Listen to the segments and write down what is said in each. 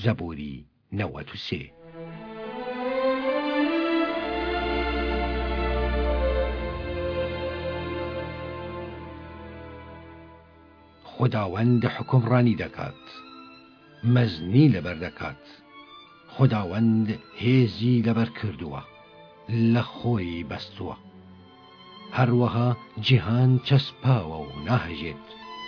زەبووری 93. خداوەند حکمڕانی دەکات، مەزنی لەبەر دەکات. خداوەند هێزی لەبەر کردووە، لە خۆی بەستووە. هەروەها جیهان چەسپاوە و ناهەژێت.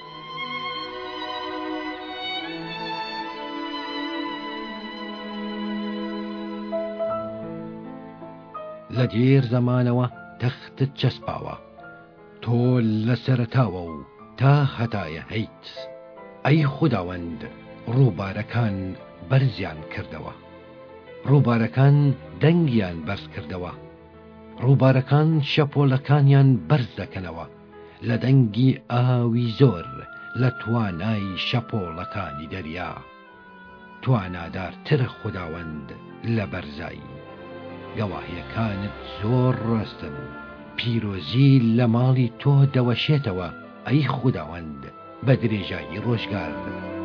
لە دێر زەمانەوە تەختت چەسپاوە، تۆ لە سەرەتاوە و تا هەتایە هەیت. ئەی خوداوەند، ڕووبارەکان بەرزیان کردەوە، ڕووبارەکان دەنگیان بەرز کردەوە. ڕووبارەکان شەپۆڵەکانیان بەرز دەکەنەوە لە دەنگی ئاوی زۆر، لە توانای شەپۆڵەکانی دەریا. توانادارترە خوداوەند لە بەرزایی، گەواهیەکانت زۆر ڕاستن. پیرۆزی لە ماڵی تۆ دەوەشێتەوە، ئەی خوداوەند، بە درێژایی ڕۆژگار